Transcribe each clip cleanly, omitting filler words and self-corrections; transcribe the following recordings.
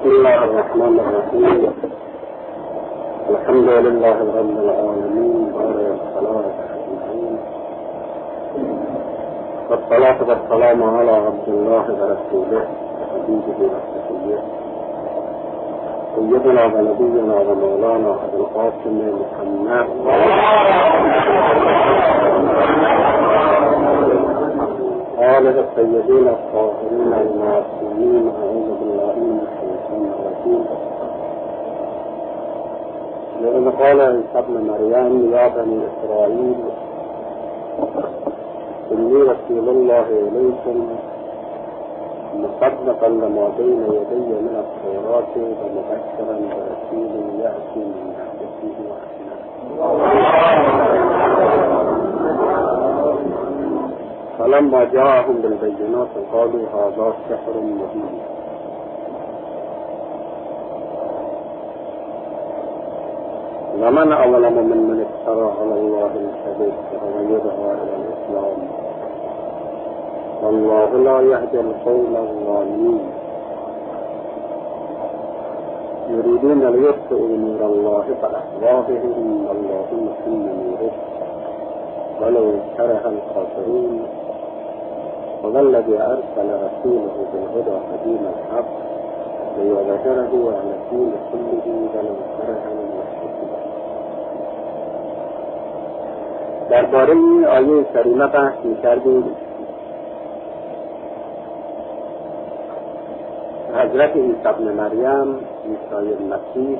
بسم الله الرحمن الرحيم. الحمد لله رب العالمين والصلاة والسلام على عبد الله ورسوله وحبيبه وصفيه سيدنا ونبينا ومولانا أبي القاسم محمد آله السيدين الطاهرين المعصومين. أعوذ بالله من الشيطان الرجيم. لأن قال عيسى ابن مريم يا بني إسرائيل إني رسول الله إليكم مصدقا لما بين يدي من التوراة ومبشرا برسول يأتي من بعد اسمه أحمد. فلما جاءهم بالبينات قالوا هذا سحر مبين. ومن أظلم ممن افترى على الله الكذب ويدعى إلى الإسلام والله لا يهدي القوم الظالمين. يريدون ليطفئوا نور الله بأفواههم والله متم نوره ولو كره الكافرون. وذا الذي أرسل رسوله بالهدى ودين الحق ليظهره على الدين كله ولو كره المشركون. درباره آیه کریمه بحث می‌کردیم. حضرت عیسی ابن مریم، عیسی مسیح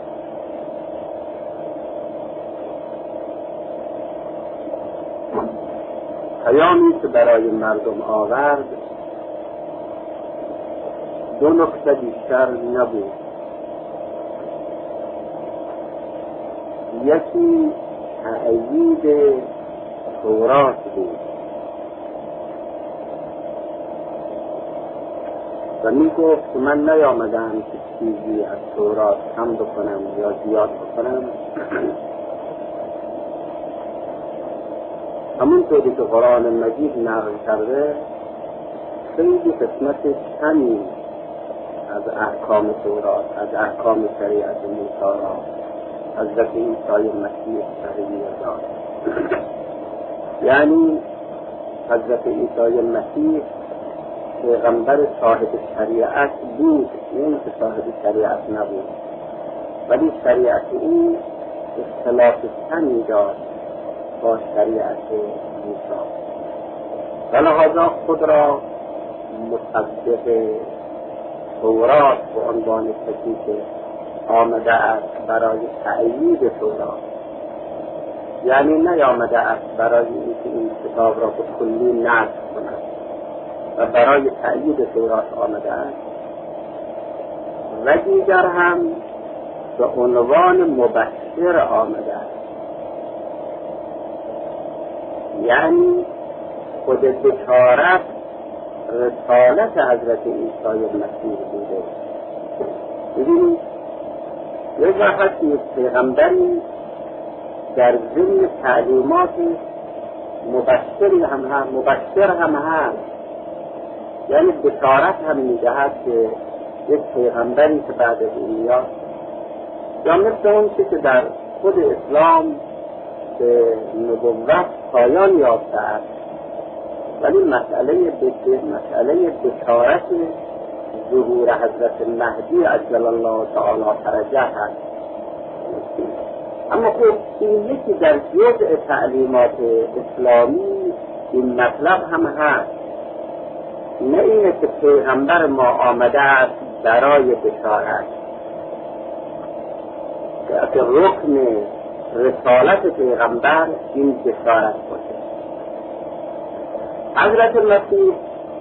پیامی که برای مردم آورد دو نکته بیشتر نبود. یکی تأیید تورات بود و می گفت که من نیامدم که چیزی از تورات کم بکنم یا زیاد بکنم. همونطوری که قرآن مجید نقل کرده خیلی قسمت کمی از احکام تورات، از احکام شریعت موسی را حضرت عیسی مسیح تغییر داد. یعنی حضرت عیسی مسیح پیغمبر صاحب شریعت بود، این که صاحب شریعت نبود، ولی شریعت او اختلاف کمی داشت با شریعت موسی و لحاظا خود را مصدق تورات به عنوان کسی که آمده است برای تأیید تورات، یعنی نیامده است برای اینکه این کتاب را به کلی نسخ کند و برای تأیید تورات آمده است، و دیگر هم به عنوان مبشر آمده است. یعنی خود بشارت رسالت حضرت عیسی مسیح بوده. ببینید یک وقت یک پیغمبری در ضمن تعلیمات مبشر هم هست، یعنی بشارت هم میدهد که یک پیغمبری که بعد از این میاد، یا مثل اون که در خود اسلام به نبوت پایان یافته است، ولی مسئله بشارت ظهور حضرت مهدی عجل الله تعالی فرجه هست. اما خب این یکی در جزء تعلیمات اسلامی این مطلب هم هست، نه اینه که پیغمبر ما آمده است برای بشارت، که رکن رسالت پیغمبر این بشارت باشه. حضرت مسیح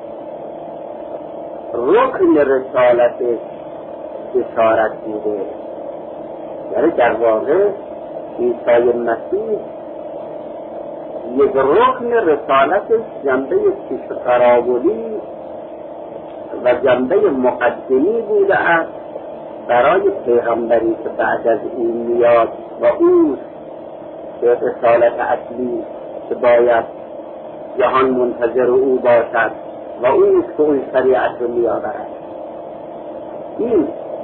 رکن رسالت بشارت بوده، یعنی در واقع عیسی مسیح یک رکن رسالت جنبه پیشقراولی و جنبه مقدمی بوده است برای پیغمبری که بعد از این میاد و او به رسالت اصلی که باید جهان منتظر او باشد و اوست که اون شریعت رو میآورد. این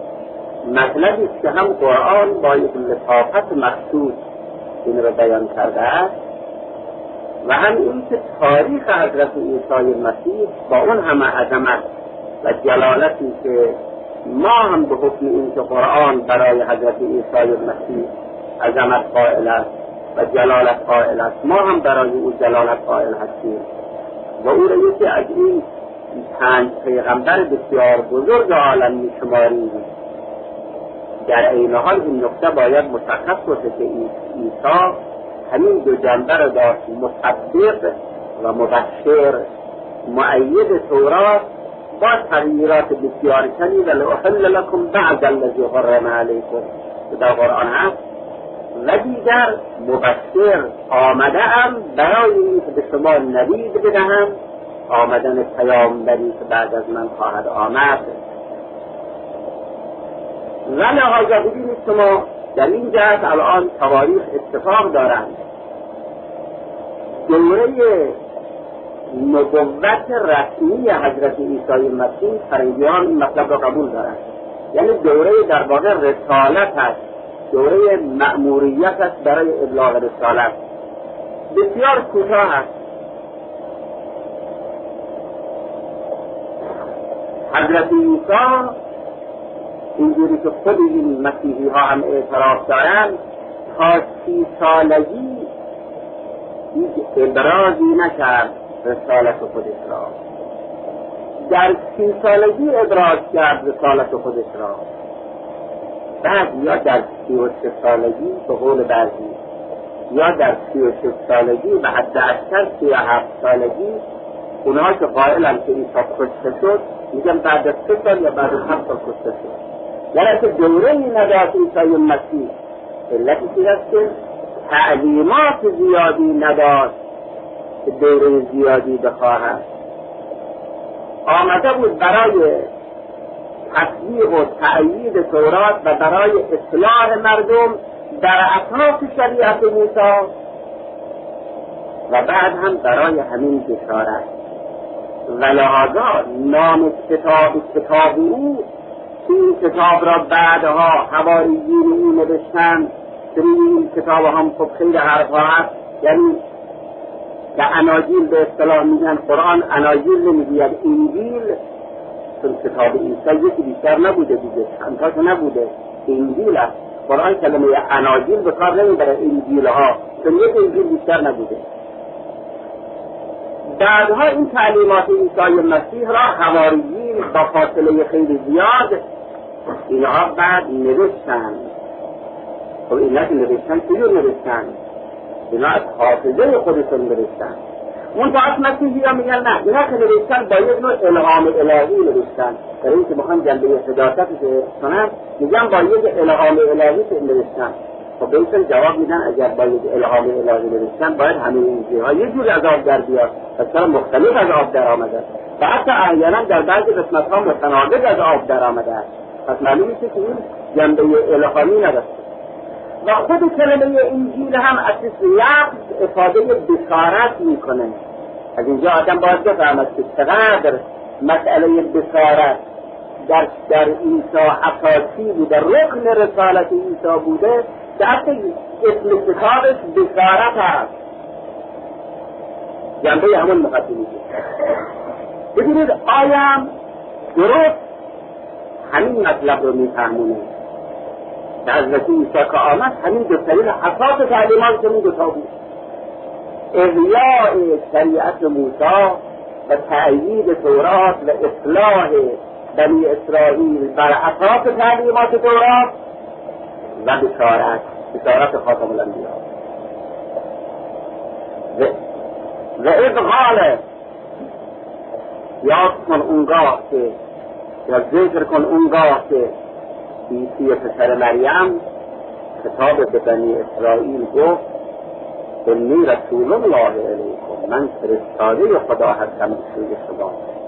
مطلبی است که هم قرآن با یک لطافت مخصوص این را بیان کرده است و هم این که تاریخ حضرت عیسی مسیح با اون همه عظمت و جلالتی که ما هم به حکم این که قرآن برای حضرت عیسی مسیح عظمت قائل است و جلالت قائل است، ما هم برای او جلالت قائل هستیم و او را یکی از این 5 پیغمبر بسیار بزرگ عالم می‌شماریم. در این حال این نکته باید مشخص باشه که عیسی همین 2 جنبه را داشت، مصدق و مبشر، مؤید تورات با تغییرات بسیار کمی و لأحل لکم بعض الذی حرم علیکم در قرآن هست، و دیگر مبشر آمده‌ام برای اینکه به شما نوید بدهم آمدن پیامبری که بعد از من خواهد آمد. و لحاظا ببینید شما در این جهت الان تواریخ اتفاق دارند. دوره نبوت رسمی حضرت عیسی مسیح فرنگیان این مطلب را قبول دارند، یعنی دوره در واقع رسالت است، دوره مأموریت است برای ابلاغ رسالت، بسیار کوتاه است. حضرت عیسی اینجوری که خود این مسیحی ها هم اعتراف دارند تا 30 سالگی هیچ ابرازی نکرد رسالت خودش را. در 30 سالگی ابراز کرد رسالت خودش را. بعد یا در 33 سالگی به قول بعضی، یا در 36 سالگی و حتی اکثر 37 سالگی، اونها که قائلن که عیسی کشته شد میگن بعد از 3 سال یا بعد از 7 سال کشته شد. یعنی که دوره‌ای نداشت عیسی مسیح. علتی که است که تعلیمات زیادی نداشت که دوره زیادی بخواهد. آمده بود برای تطبیق و تأیید تورات و برای اصلاح مردم در اطراف شریعت موسی و بعد هم برای همین بشارت. و لحاظا نام کتاب او، این کتاب را بعدها حواریین او نوشتند. این کتاب هم خب خیلی حرفا هست، یعنی که اناجیل به اصطلاح میگن، قرآن اناجیل نمیگوید انجیل، چون کتاب عیسی یکی بیشتر نبوده دیگه، چندتاش نبوده، انجیل است. قرآن کلمه اناجیل به کار نمیبره انجیل ها، چون یک انجیل بیشتر نبوده. بعدها این تعلیمات عیسی مسیح را حواریین با فاصله خیلی زیاد اینها بعد نوشتند. خب اینا که نوشتن چجور نوشتن؟ اینا از حافظه خودشون نوشتن. منطقه مسیحی ها میگن نه، اینا که نوشتن با یک نوع الهام الهی نوشتن. برای اینکه بخوان جنبه حداثتش کنن میگن با یک الهام الهی که نوشتن. خب بهشون جواب میدن اگر با یک الهام الهی نوشتن باید همه این چیزها یه جور از آب در بیاد، اصلا مختلف از آب در آمده و حتی احیانا در بعضی قسمت‌ها متناقض از آب در آمده است. پس معلومه که این جنبه الهامی نداشت. و خود کلمه انجیل هم از لفظ افاده بشارت میکنه. از اینجا آدم باید بفهمد که چقدر مسئله بشارت در عیسی اساسی بوده، رکن رسالت عیسی بوده که حتی اسم کتابش بشارت هست، جنبه همون مقدمی. ببینید آیا درست همین مطلب رو میفهمونه که حضرت عیسی که آمد همین دوترین اساس تعلیمات همین دوتا بود، احیاء شریعت موسی و تأیید تورات و اصلاح بنی اسرائیل بر اساس تعلیمات تورات و بشارت خاتم الانبیا. و اذ قال، یاد کن اونگاه که یا ذکر کن اونگاه که عیسی پسر مریم خطاب به بنی اسرائیل گفت انی رسول الله علیکم، من فرستاده خدا هستم به سوی شما،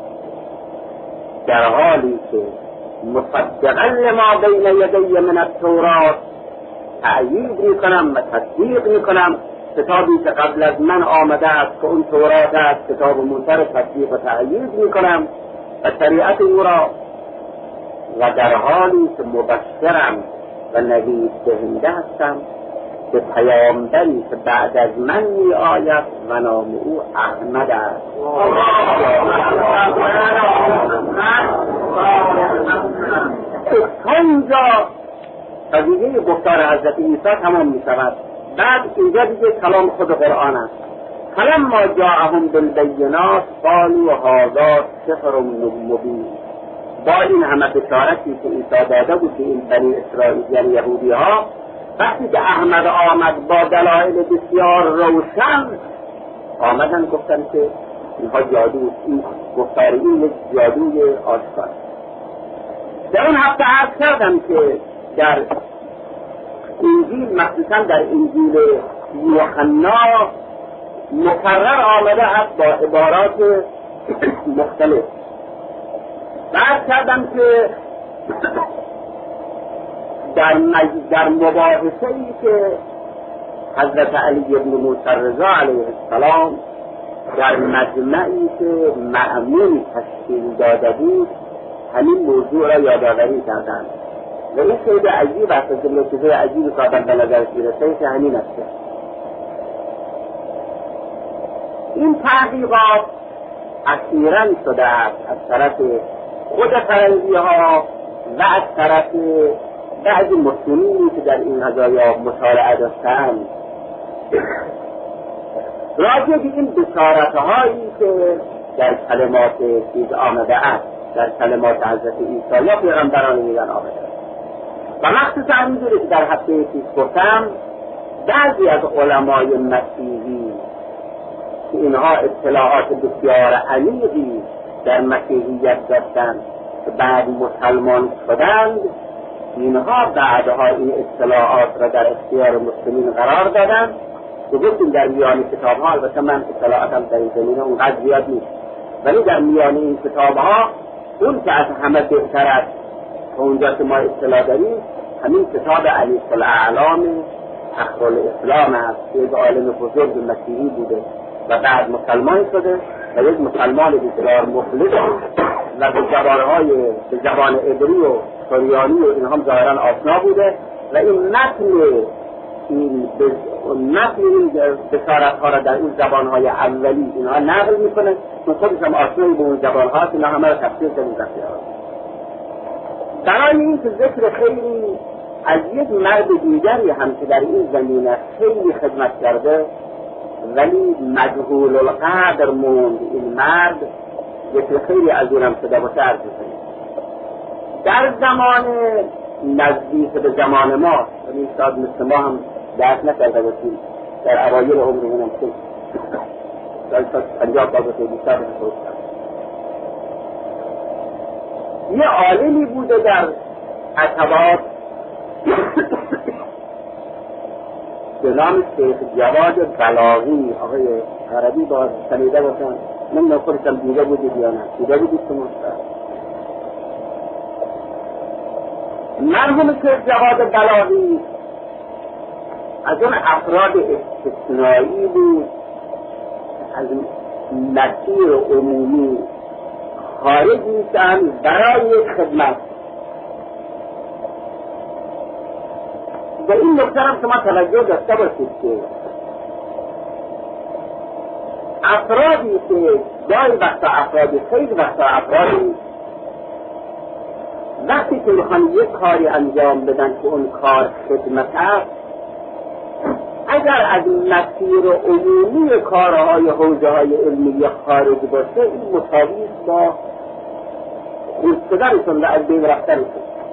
در حالی که مصدقا لما بین یدی من التورات، تأیید میکنم و تصدیق میکنم کتابی که قبل از من آمده است که اون تورات است، کتاب موسی را تصدیق و تأیید میکنم و شریعت او را، و در حالی که مبشرم و نوید دهنده هستم به پیامبری که بعد از من می آید و نام او احمد است. تا اینجا قضیه گفتار حضرت عیسی تمام می شود. بعد اینجا دیگه کلام خود قرآن است. فلما جاءهم بالبینات قالوا هذا سحر مبین. با این همه بشارتی که عیسی داده بود به این بنی اسرائیل یعنی یهودی ها، وقتی که احمد آمد با دلایل بسیار روشن آمدن گفتن که اینها جادو، این گفتار این یک جادوی آشکار. در اون هفته عرض کردم که در انجیل مخصوصا در انجیل یوحنا مکرر آمده است با عبارات مختلف. عرض کردم که در مباحثه‌ای که حضرت علی ابن موسی رضا علیه السلام در مجمعی که مأمون تشکیل داده بود همین موضوع را یادآوری کردند و این خیلی عجیب است. از جمله چیزهای عجیبی که آدم به نظرش میرسه که همین است. این تحقیقات اخیراً شده است از طرف خود فرنگی ها و از طرف بعضی مسلمینی که در این قضایا مطالعه داشتند راجع به این بشارت‌هایی که در کلمات چیز آمده است، در کلمات حضرت عیسی یا پیغمبران میگن آمده است. و مخصوصا همینجوری که در هفته پیش گفتم بعضی از علمای مسیحی که اینها اطلاعات بسیار عمیقی در مسیحیت داشتند که بعد مسلمان شدند، اینها بعدها این اطلاعات را در اختیار مسلمین قرار دادند که گفتیم در میان کتاب ها، البته من اطلاعاتم در این زمینه اونقدر زیاد نیست، ولی در میان این کتاب ها اون که از همه بهتر است اونجا که ما اطلاع داریم همین کتاب علی الاعلام فخر الاسلام است که یک عالم بزرگ مسیحی بوده و بعد مسلمان شده و یک مسلمان بسیار مخلص و به زبان عبری و سریانی و اینها ظاهرا آشنا بوده و این متن این بشارت‌ها را در اون زبان‌های اولی اینها نقل می‌کنه که خودش هم آشنایی به اون زبان‌ها اینا همه را تفسیر کرده. برای این که ذکر خیلی از یک مرد دیگری هم که در این زمینه خیلی خدمت کرده ولی مجهول القدر موند این مرد، ذکر خیلی از اونم شده باشه عرض می‌کنیم. در زمان نزدیک به زمان ما یعنی شاید مثل ما هم درک نکرده باشیم در اوایل عمرمون هم خیلی در 50 تا بیشتر یه عالمی بوده در عتبات به نام شیخ جواد بلاغی. آقای عربی باز شنیده باشن، من نخورشم دیده بودید یا نه؟ دیده بودید که مستر مرحوم شیخ جواد بلاغی از اون افراد استثنایی بود، از مسیر عمومی خارج میشن برای خدمت. به این نکته هم شما توجه داشته باشید که افرادی که گاهی وقتا افرادی خیلی وقتا افرادی وقتی که میخوان یک کاری انجام بدن که اون کار خدمت است، اگر از مسیر عمومی کارهای حوزه‌های علمی خارج باشه این مساوی است با خودشدنشون و از بین رفتنشون.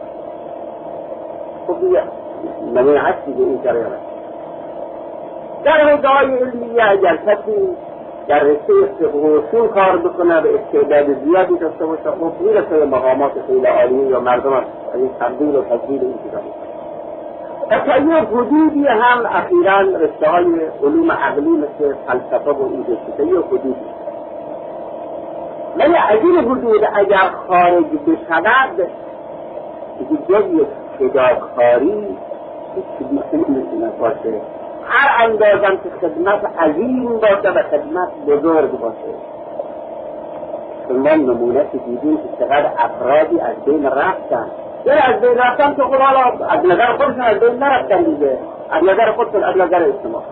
خب نمونه هستی به این جریان در حوزه‌های علمی اگر کسی در رشته حصول کار بکنه و استعداد زیادی داشته باشه خب میرسه به مقامات خیلی عالیه یا مردم از این تبدیل و تجدید این چیزا میکنه. تا یه حدودی هم اخیراً رشته های علوم عقلی مثل فلسفه و این جسته یه حدودی، ولی از این حدود اگر خارج بشود جز یک فداکاری هیچ بیشتری نمیتونه باشه. هر اندازم که خدمت عظیم باشه و خدمت بزرگ باشه، ما نمونه که دیدیم که چقدر افرادی از بین رفتن. از بین رفتن که خب حالا از نظر خودشون از بین نرفتن دیگه، از نظر خودشون، از نظر اجتماع.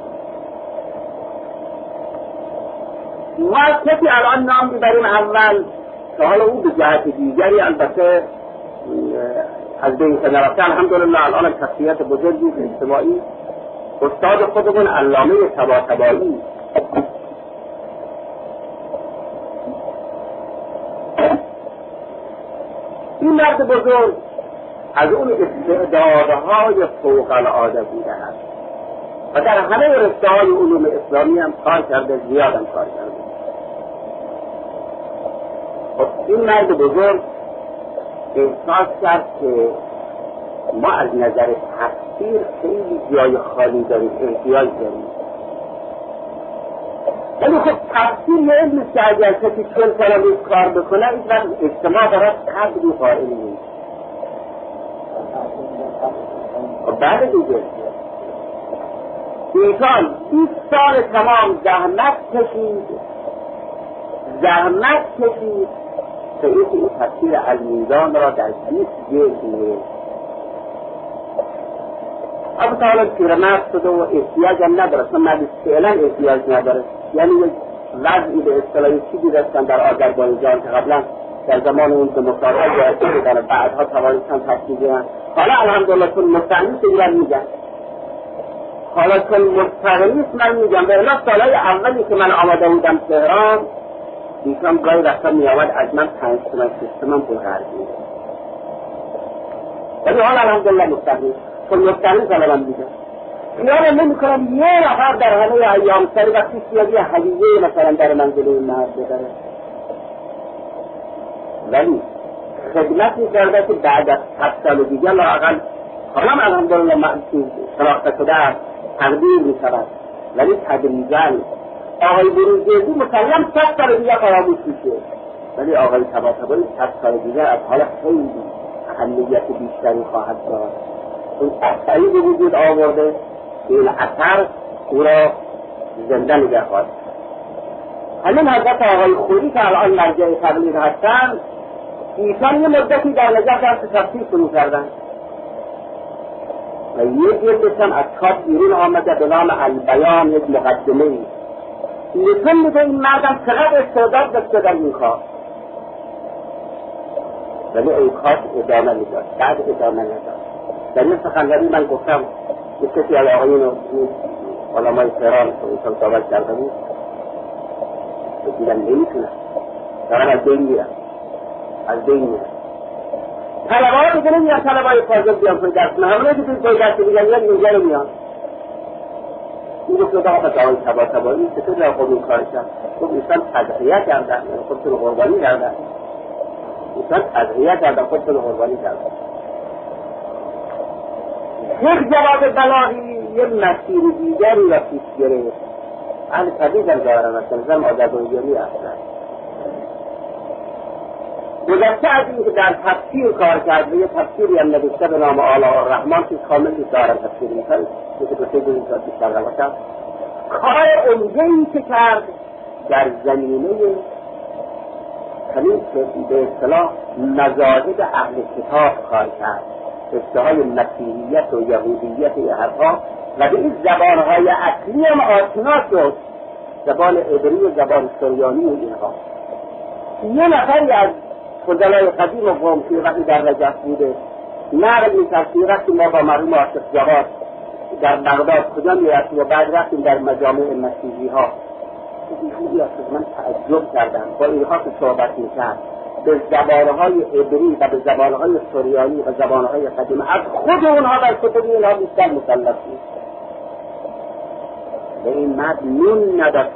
ما از کسی الان نام میبریم اول که حالا او به جهت دیگری البته از بین که نرفته، الحمدلله الان شخصیت بزرگی اجتماعی، استاد خودمون علامه طباطبایی. این مرد بزرگ از اون استعدادهای فوق العاده بوده است و در همه رشته‌های علوم اسلامی هم کار کرده، زیاد هم کار کرده. این مرد بزرگ احساس کرد که ما از نظر تفسیر خیلی جای خالی داریم، احتیاج داریم. ولی خب تفسیر یه علم که اگر کسی 40 سال روز کار بکنه این وقت اجتماع براش قدری قائل نیست. بعد دیگه ایشان 20 سال تمام زحمت کشید که این تفسیر المیزان را در 20 جلد نوشت. اب حالا پیرمرد شده و احتیاج هم نداره، چون مرد فعلا احتیاج نداره. یعنی یک وضعی به اصطلاح چیزی رسیدن در آذربایجان که قبلا در زمان اون دموکرات‌ها جایزه بودن و بعدها توانستن تفسیر کنن. حالا الحمدلله چون مستقیم ایران میگن، حالا چون مستقیم من میگم به الا سالهای اولی که من آمده بودم تهران دیشان گاهی رفتم میامد از من 5 تومن 6 تومن پول قرض میده. ولی حالا الحمدلله مستقیم چون مستقیم سالا من میگم اینا نمی کنم یه نفر در همه ایام سری وقتی سیادی هدیه مثلا در منزل این مرد ببره. ولی خدمت می‌کرده که بعد از 7 سال دیگه لااقل حالا الحمدلله شناخته شده تقدیر می‌شود، ولی تدریجاً آقای بروجردی مسلم 100 سال دیگه فراموش میشه، ولی آقای طباطبایی 100 سال دیگه از حالا خیلی اهمیت بیشتری خواهد داشت. اون اثری به وجود آورده که این اثر او را زنده نگه خواهد. همین حضرت آقای خوری که الان مرجع تبلیغ هستند، ایشان یه مدتی در نجف درس تفسیر شروع کردن و یک جلدشان از چاپ بیرون آمده به نام البیان، یک مقدمه ای نشون میده این مردم چقدر استعداد داشته در این کار، ولی این کار ادامه میداد، بعد ادامه نداد. در این سخنرانی من گفتم که کسی از آقایون علمای تهران که ایشان صحبت کرده بود بگیرن نمیتونن، دارن از بین میرن. طلبه ها دیگه نمیان، طلبه های فاضل بیان پای درس نه، همونه که توی پای درس دیگه میان اینجا رو میان. این گفت رو آقا آقای طباطبایی چطور در خود این کار کرد؟ خب ایشان تضحیه کردن، خودشون قربانی کردن. یک جواب بلاغی یک مسیر دیگری را پیش گرفت. اهل طبیعی در دارن اصلا آذربایجانی اصلا گذشته از این که در تفسیر کار کرد و یه تفسیری هم نوشته به نام آلاء الرحمن که کاملی دارن تفسیر میکنه که دو سه ساعت بیشتر نباشد. کار عمده‌ای که کرد در زمینه همین که به اصطلاح مذاهب اهل کتاب کار کرد، اشتهای مسیحیت و یهودیت و حرفا، و به این زبانهای اصلی هم آشنا شد، زبان عبری و زبان سریانی و اینها. یه نفری از فضلای قدیم و قوم که وقتی در نجف بوده نقل می‌کرد که وقتی ما با مرحوم عاشق جواد در بغداد کجا می‌رفتیم و بعد رفتیم در مجامع مسیحی‌ها، خیلی از من تعجب کردم با اینها که صحبت می‌کرد به زبانهای عبری و به زبانهای سریانی و زبانهای قدیم، از خود اونها در کتب اینها بیشتر مسلط بود. به این مرد نون نداشت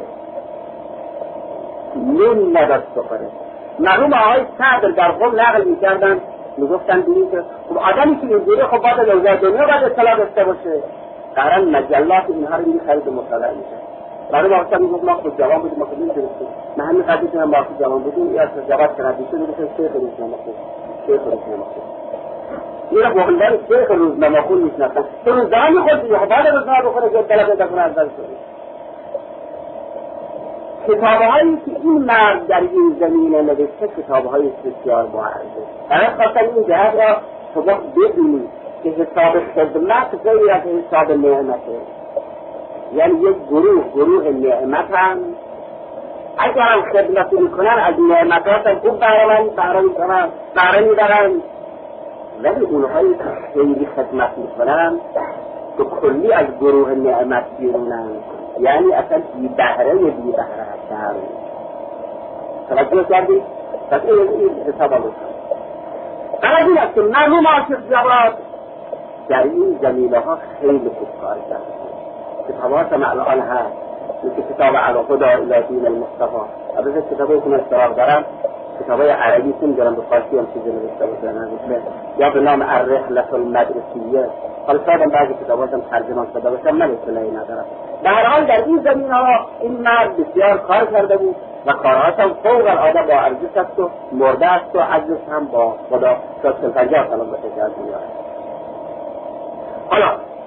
بخوره. مرحوم آقای صدر در قم نقل می‌کردن، میگفتن دیدیم که خب آدمی که اینجوری خب باید روزه دنیا باید اطلاع داشته باشه، قرار مجلات اینها رو خرید مطالعه می‌کنه. برای واقعا میگفت ما خود جوان بودیم، ما خود نمی‌دونستیم، ما همین قضیه که ما خود جوان بودیم یا جواب کردیم که میگه شیخ روزنامه خون میره بغلدار شیخ روزنامه خون میشناسن تو روزنامه خود دیگه بعد روزنامه بخوره که طلب بکنه از دست کتابهایی که این مرد در این زمینه نوشته کتابهای بسیار با ارزش. برای خاطر این جهت را شما بدونید که حساب خدمت غیر از حساب نعمته. یعنی یک گروه نعمت هم اگر هم خدمت میکنن از نعمتات هم خوب بهره میبرن، ولی اونهایی که خیلی خدمت میکنن که کلی از گروه نعمت بیرونن، یعنی اصلا بی بهره هستن. توجه کردید؟ پس این حساب بکنم. برای این است که مرحوم عاشق جواد در این زمینه ها خیلی خوب کار کرد. کتابات هم الان هست، مثل کتاب علاقه الی دین المصطفی. البته کتابایی که من اشتراک دارم کتابای عربی که می‌دارم به فارسی هم چیزی نوشته بودن، یا به نام الرحلة المدرسیه. حالا شاید بعضی کتابات هم ترجمه شده باشه، من اطلاعی ندارم. به هر حال در این زمینه‌ها این مرد بسیار کار کرده بود و کارهاش هم فوق العاده با ارزش است و مرده است و عزیز هم با خدا 150 سال به تجارت می‌آورد. حالا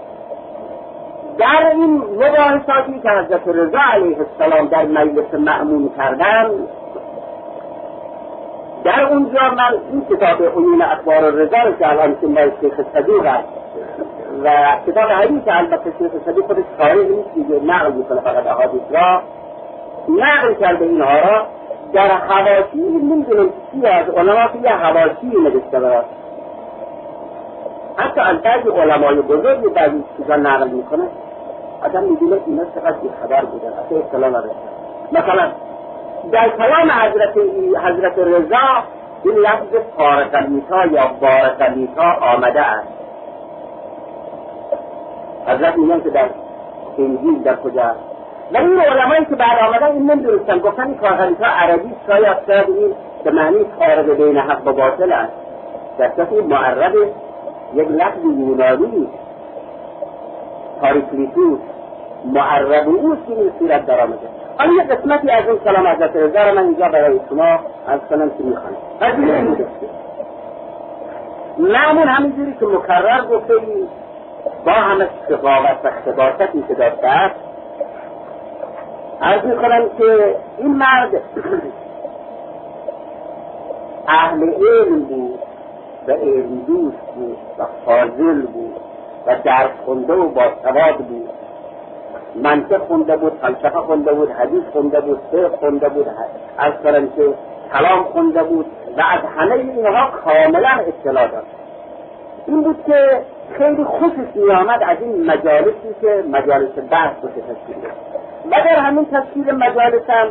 در این مباحثاتی که حضرت رضا علیه السلام در مجلس مأمون کردن، در اونجا من این کتاب عیون اخبار رضا رو که الان که ما شیخ صدوق است و کتاب حدیث البته شیخ صدوق خودش خارج نیست دیگه، نقل میکنه فقط احادیث را نقل کرده اینها را در حواشی نمیدونم چی از علما که یه حواشی نوشته براست، حتی از بعضی علمای بزرگی بعضی چیزا نقل میکنه آدم میدونه اینا چقدر خبر بودن، اصلا اطلاع نداشتن. مثلا در کلام حضرت رضا این لفظ فارقلیتا یا بارقلیتا آمده است. حضرت میگن که در انجیل در کجا است، ولی این علمایی که بعد آمدن این نمیدونستن، گفتن این فارقلیتا عربی شاید این به معنی فارق بین حق و باطل است، در صورت این معرب یک لفظ یونانی پاریکلیتوس معرب اوست که این صورت در آمده. حالا یک قسمتی از این کلام حضرت رضا را من اینجا برای شما از کنم که میخوانم. از این میگه مأمون همینجوری که مکرر گفته با همه سخاوت و اختباستی که داشته است، عرض میکنم که این مرد اهل علم بود و علم دوست بود و فاضل بود و درس خونده و باسواد بود، منطق خونده بود، فلسفه خونده بود، حدیث خونده بود، فقه خونده بود، از فرانسه کلام خونده بود و از همه اینها کاملا اطلاع داشت. این بود که خیلی خوشش میآمد از این مجالسی که مجالس بحث رو تشکیل داد و در همین تشکیل مجالس هم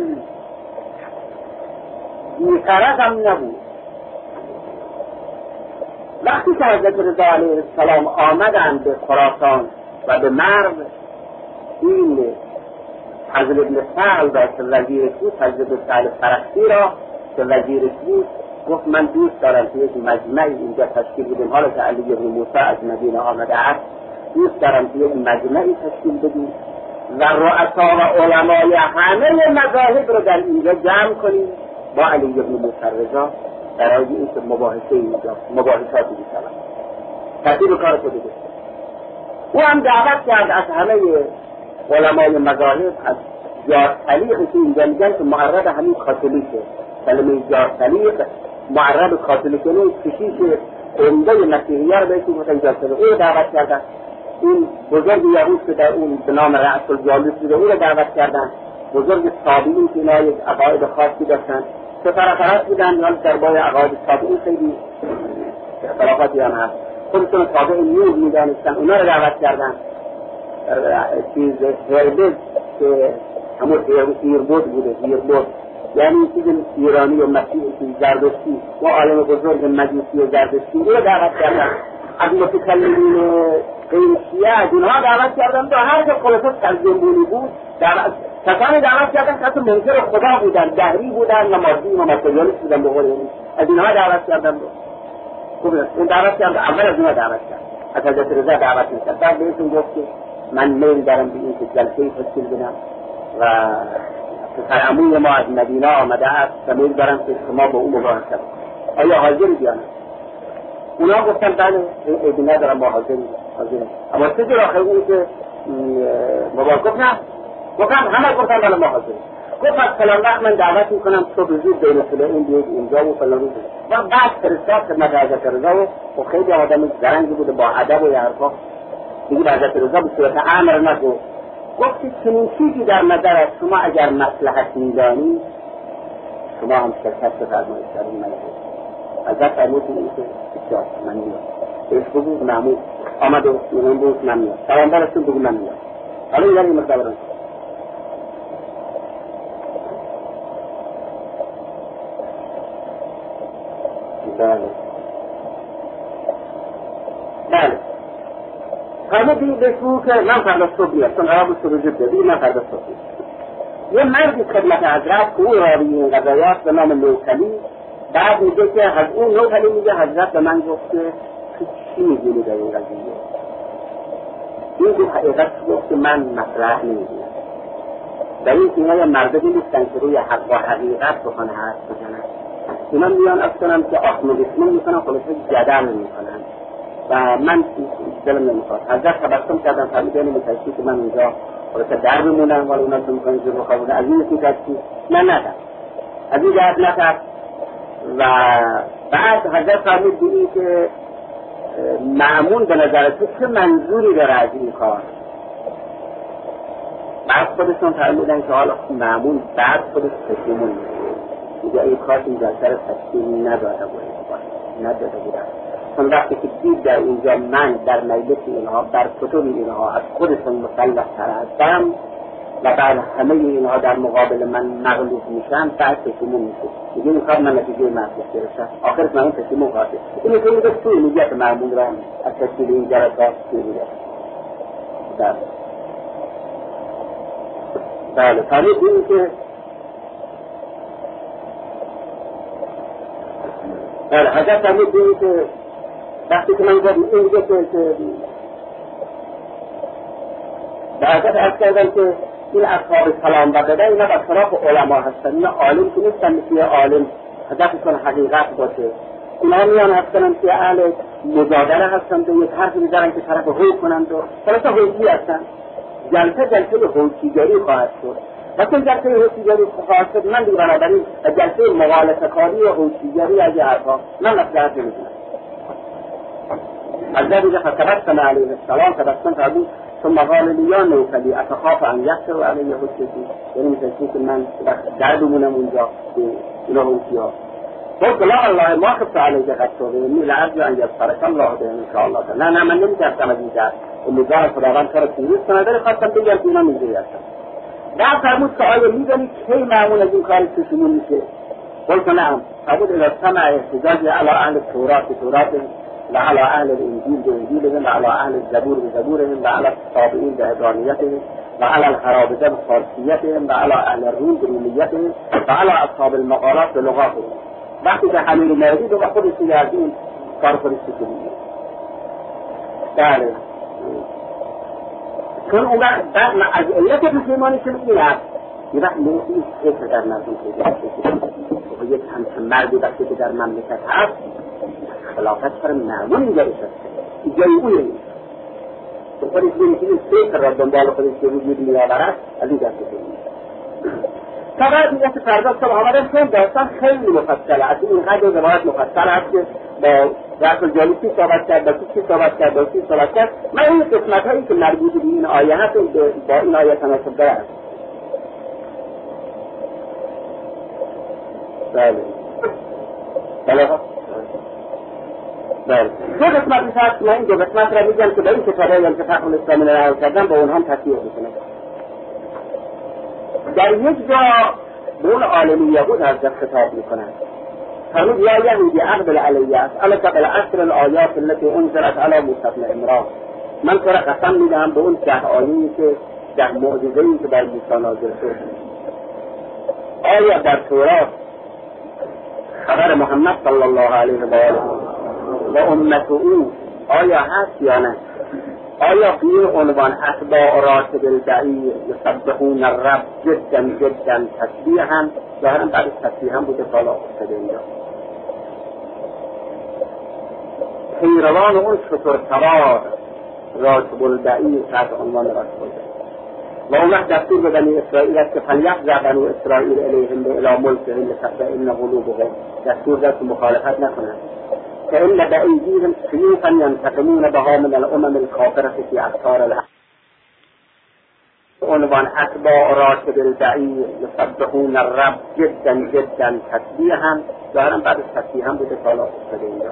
بی‌غرض هم نبود. وقتی که حضرت رضا علیه السلام آمدند به خراسان و به مرو، این حضرت ابن سهل را که وزیر بود، حضرت ابن سهل فرخی را که وزیر بود، گفت من دوست دارم که یک مجمعی اینجا تشکیل بدیم، حالا که علی ابن موسی از مدینه آمده است دوست دارم که یک مجمعی تشکیل بدیم و رؤسا و علمای همه مذاهب رو در اینجا جمع کنیم با علی ابن موسی رضا برای اینکه مباحثاتی بشود. ترتیب کار خودی بشه. او هم دعوت کرد از همه علمای مذاهب، از جارطلیقی که اینجا میگن که معرب همین کاتولیکه، کلمه جارطلیق معرب کاتولیکه، نه کشیش عمده مسیحیه رو بهشون گفتن جارطلیق. او رو دعوت کردن. این بزرگ یهود که در اون به نام رأس الجالوس بوده او رو دعوت کردن. بزرگ صابئین که اینا یک عقاید خاصی داشتن، سفرافرات بودن، یا درباره عقاید صابئین خیلی اختلافاتی هم هست، خودشون تابع نور میدانستن، اونا رو دعوت کردن. چیز هربز که همون هیربود بوده، هیربود یعنی چیز ایرانی و مسیحی زردشتی و عالم بزرگ مجوسی و زردشتی رو دعوت کردن. از متکلمین غیر شیعه از اینها دعوت کردن، تا هر که خلاصه ترجمه‌گونی بود کسانی دعوت کردن که منکر خدا بودن، دهری بودن، نمازی و ماتریالیست بودن، به قول از اینها دعوت کردن. اون دعوت کرد، اول از اونها دعوت کرد، از حضرت رضا دعوت میکرد، بعد بهشون گفت که من میل دارم به این که جلسه‌ای تشکیل بدم و فرعموی ما از مدینه آمده است و میل دارم که شما با او مباحثه کنید، آیا حاضری یا نه؟ اونا گفتن بله، ایدی ندارم، ما حاضریم. اما چه جور آخر اون که مباحثه نه؟ گفتن همه گفتن بله ما حاضریم. گفت از فلان وقت من دعوت میکنم صبح زود بین فلان بیاید اینجا و فلان روز و بعد فرستاد خدمت حضرت رضا و خیلی آدم زرنگی بوده با ادب و حرفا. دیگه حضرت رضا به صورت امر نگفت، گفت چنین چیزی در نظر از شما اگر مصلحت میدانی شما هم شرکت بفرمایید در این مجلس. حضرت فرمود این که بسیار من میام بهش بگو محمود آمد و اون بود من میام پیامبرتون بگو من میام. حالا این این مصابران بله همه دیگه بشو که من فردا صبح میاد چون قرار بود صبح زود بدید من فردا صبح یه مردی خدمت حضرت که او راوی این قضایات به نام نوکلی بعد میگه که اون نوکلی میگه حضرت به من گفت که چی میگونی در این قضیه؟ این که حقیقت گفت که من مطرح نمیدونم در این که مردمی نیستن که روی حق و حقیقت بخوان حرف بزنن. اینا میان اصلا که آخمدسمون میکنن خلاصه جدل میکنن و من دلم نمیخواد. حضرت تبسم کردن فرمیده نمیترسی که من اونجا خلاصه در بمونم ولی اونا تو میکنن جور بخوابونه از این نتیجتی نه از این جهت نکرد. و بعد حضرت فرمید دیدی که مأمون به نظر تو چه منظوری داره از این کار؟ بعد خودشون فرمودن که حالا مأمون بعد خودش پشیمون میگه این کار این جلسه رو تشکیل نداده بودن چون وقتی که دید در اینجا من در مجلس اینها بر کتب اینها از خودشون مسلح تر هستم و بعد همه اینها در مقابل من مغلوب میشن بعد پشیمون میشه میگه این کار من نتیجه مصلح گرفتم آخرش من پشیمون خواهده اینه که میگه توی میگه که مأمون را از تشکیل این جلسات توی میگه بله فرمود این که بله حضرت فرمود این که وقتی که من گفتم این میگه که به حضرت عرض کردم که این اصحاب سلام بقیده اینا اطراف علما هستن اینا عالم که نیستن مثل عالم هدفشون حقیقت باشه اینا میان هستن که اهل مجادله هستن و یک حرف میزنن که طرف هو کنند و طرف هوچی هستن جلسه هوچیگری خواهد شد و چون جلسه هوچیگری خواهد شد من دیگه بنابراین جلسه مغالطه کاری و هوچیگری از حرفا من مصلحت نمیدونم. حضرت میگه فتبسم علیه السلام تبسم فرمود ثم قال لی یا نوفلی اتخاف ان یحصل علیه حجتی یعنی میتونی که من در بمونم اونجا که اینا هوچی ها قلت لا الله ما خفت علیه قصوه اینی لعرض ان یبصرک الله به انشاءالله نه من نمیترسم از این جهت امیدوارم خداوند کار پیروز کنه ولی خواستم بگم که اینا اینجوری هستن. بعد فرمود که آیا میدونید کی معمول از این کاری چشمون میشه؟ قلت نعم. فرمود اذا سمع احتجاج علی اهل التورات و علی اهل الانجیل بانجیلهم و علی اهل الزبور بزبورهم و علی الصابئین بعبرانیتهم و علی الخرابطه بفارسیتهم و علی اهل الروم برومیتهم و علی اصحاب المقالات بلغاتهم. وقتی که همین مردی دو خودش از این کار خودش چشمون میشه. بله چون اون وقت از علت پشیمانی که این هست یه وقت نوعی فکر در نظر که یک همچه مردی وقتی که در مملکت هست خلافت پر معمول اینجا بشد جایی اویه نیست تو خودش بینید این فکر را دنبال خودش که وجود میآورد از این دست کنید تا بعد میگه که فردا صبح آمدن چون داستان خیلی مفصله از این قدر روایت مفصل هست که با رأس الجالیسی صحبت کرد با کسی صحبت کرد با کسی صحبت کرد من این قسمت هایی که مربوط به این آیه هست با این آیه تناسب داره هست. بله دو قسمت میشه هست من این دو قسمت را میگم که با این کتابه یا انتفاق الاسلامی را کردم با اونها هم تصویح میکنم. در یک جا به اون عالمی یهود حضرت خطاب میکنن فرمود یا یهودی اقبل علیه اسألک بالعشر الآیات التي انزلت علی موسی بن عمران من تو را قسم میدهم به اون 10 آیه‌ای که 10 معجزه‌ای که بر موسی نازل شد آیا در تورات خبر محمد صلی الله علیه و آله و امت او آیا هست یا نه؟ آیا به این عنوان اتباع راتب البعیر یسبحون الرب جدا جدا تسبیحا ظاهرا بعد تسبیحا بوده بالا افتاده اینجا پیروان اون شتر سوار راتب البعیر تحت عنوان راتب البعیر و اون وقت دستور به بنی اسرائیل است که فلیفزع بنو اسرائیل الیهم الی ملکهم لتطمئن قلوبهم، دستور داد که مخالفت نکنند. فإن بأيديهم سيوفا ينتقمون بها من الأمم الكافرة في أقطار الأرض. عنوان أتباع راشد البعير يسبحون الرب جدا جدا تسبيحا، ظاهرا بعد تسبیحا بوده سالا افتاده اینجا.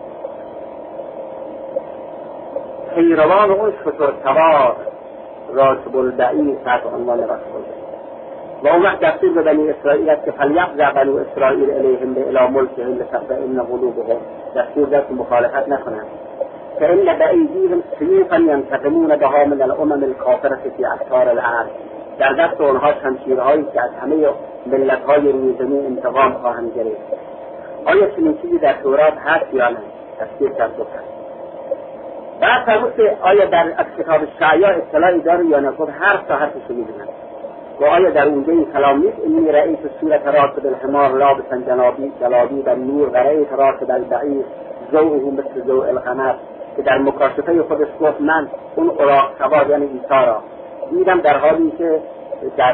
پیروان اون شترسوار راشد البعیر تحت عنوان رسول، و اون وقت دستور به بنی اسرائیل است که فلیفزع بنو اسرائیل الیهم الی ملکهم لتطمئن قلوبهم، دستور داد که مخالفت نکنند. فإن بأيديهم سيوفا ينتقمون بها من الأمم الكافرة في أقطار الأرض، در دست اونها شمشیرهایی که از همه ملت‌های روی زمین انتقام خواهند گرفت. آیا چنین چیزی در تورات هست یا نه؟ تفسیر کرد گفتن. بعد فرمود که آیا در از کتاب شعیا اطلاعی داره یا نه؟ گفت هر ساعتش می‌دونن. و آیا در اونجا این کلام نیست؟ اینی رأیت صورت راکب الحمار لابسا جلابیب النور و رأیت راکب البعیر ضوءه مثل ضوء القمر، که در مکاشفه خودش گفت من اون اوراق سوار یعنی عیسی را دیدم در حالی که در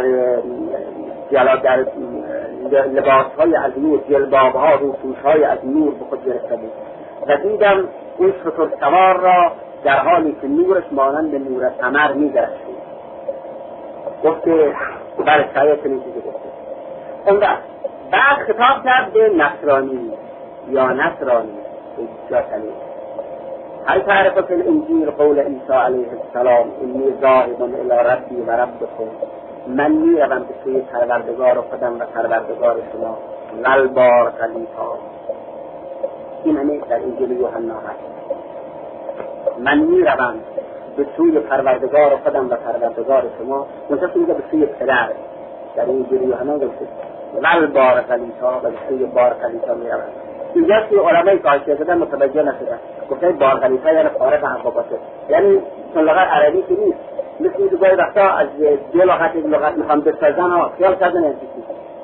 لباسهای از نور، جلبابها، روپوشهای از نور به خود گرفته بود و دیدم اون شترسوار را در حالی که نورش مانند نور قمر می‌درخشید. گفت که بله شاید چنین چیزی گفته. اون بعد خطاب کرد به نصرانی یا نصرانی جاتنی. هل تعرف في الانجیل قول عیسی علیه السلام انی ذاهب الی ربی و ربکم، من میروم به سوی پروردگار خودم و پروردگار شما والبار خلیفا. این همه در انجیل یوحنا هست. من میروم به سوی پروردگار خودم و پروردگار شما، منطقه میگه به سوی پدر. در انجیل یوحنا گفته والبار خلیفا و به سوی بار خلیفا میروم. اینجا که علمای کاشیه شدن متوجه نشدن، گفته بار خلیفه یعنی فارغ حقوقاته، یعنی چون لغت عربی که نیست، مثل این گاهی وقتا از دو لغت یک لغت میخوام بسازن ها خیال کردن این چیزی.